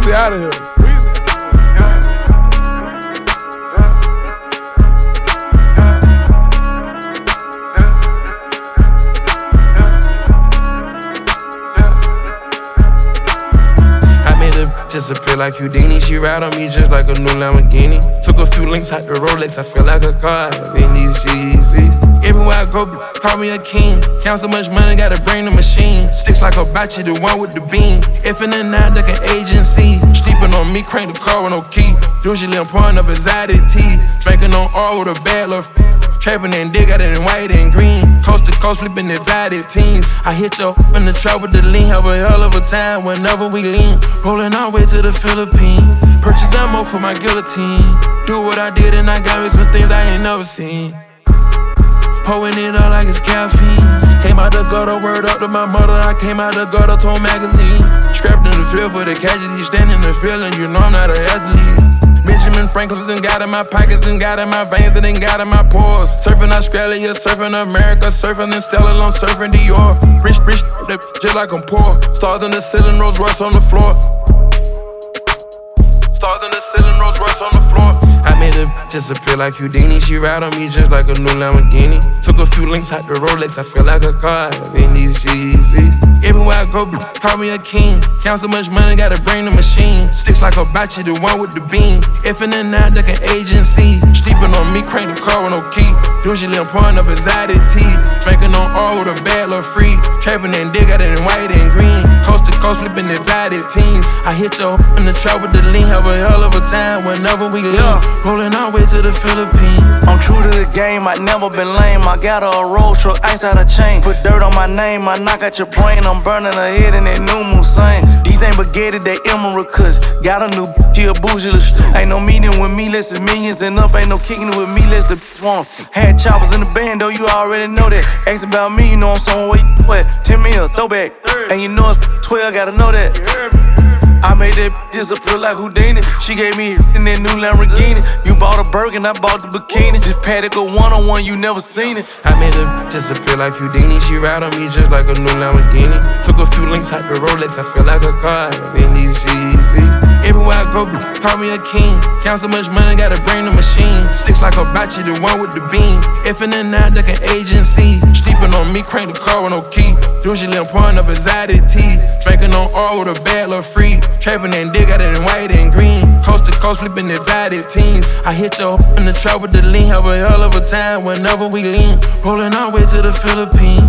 Weezy out of here. Disappear like Houdini. She ride on me just like a new Lamborghini. Took a few links out the Rolex, I feel like a car in these Yeezys. Everywhere I go, call me a king. Count so much money, gotta bring the machine. Sticks like a Hibachi, the one with the beam. If in the night, like an agency. Sleeping on me, crank the car with no key. Usually I'm pouring up exotic tea. Drinking on all with a bad love. Trapping and dig, got it in white and green. Coast to coast, flipping exotic teams. I hit your in the trap with the lean. Have a hell of a time whenever we lean. Rolling our way to the Philippines. Purchase ammo for my guillotine. Do what I did and I got me some things I ain't never seen. Pouring it up like it's caffeine. Came out the gutter, word up to my mother. I came out the gutter, told magazine. Strapped in the field for the casualty. Standing in the field and you know I'm not an athlete. Benjamin Franklin's and got in my pockets and got in my veins and then got in my pores. Surfing Australia, surfing America, surfing in Stella, I'm surfing Dior. Rich, just like I'm poor. Stars in the ceiling, Rolls Royce on the floor. Stars in the ceiling, Rolls Royce on the floor. I made her disappear like Houdini. She ride on me just like a new Lamborghini. Took a few links out the Rolex, I feel like a car in these Yeezys. Everywhere I go, call me a king. Count so much money, gotta bring the machine. Sticks like a Hibachi, the one with the beam. If in the night, like an agency. Sleeping on me, crank the car with no key. Usually I'm pouring up exotic tea. Drinking on all with a bad love free. Trapping and dig, got it in white and green. Coast to coast, flipping exotic teams. I hit your in the trap with the lean. Have a hell of a time whenever we lean. Rolling our way to the Philippines. I'm true to the game, I never been lame. I got a road truck, ice out of chain. Put dirt on my name, I knock out your brain. I'm burning her head in that new Moussain. These ain't baguette, they emerald cuts. Got a new she a bougie. Ain't no meeting with me, less than millions and up. Ain't no kicking with me, less the want. Had choppers in the band, though, you already know that. Ask about me, you know I'm somewhere where you at. 10 mil, throwback. And you know it's 12, gotta know that. I made that disappear like Houdini. She gave me in that new Lamborghini. You bought a Birkin, I bought the bikini. Just Paddock a one-on-one, you never seen it. I made her disappear like Houdini. She ride on me just like a new Lamborghini. Took a few links out the Rolex, I feel like a car in these Yeezys. Everywhere I go, call me a king. Count so much money, gotta bring the machine. Sticks like a Hibachi, the one with the beam. If in the night, like an agency. Sleeping on me, crank the car with no key. Usually I'm pouring up exotic tea. Drinking on all with a bad love free. Trapping and dig, got it in white and green. Coast to coast, flipping exotic teams. I hit your in the trap with the lean. Have a hell of a time whenever we lean. Rolling our way to the Philippines.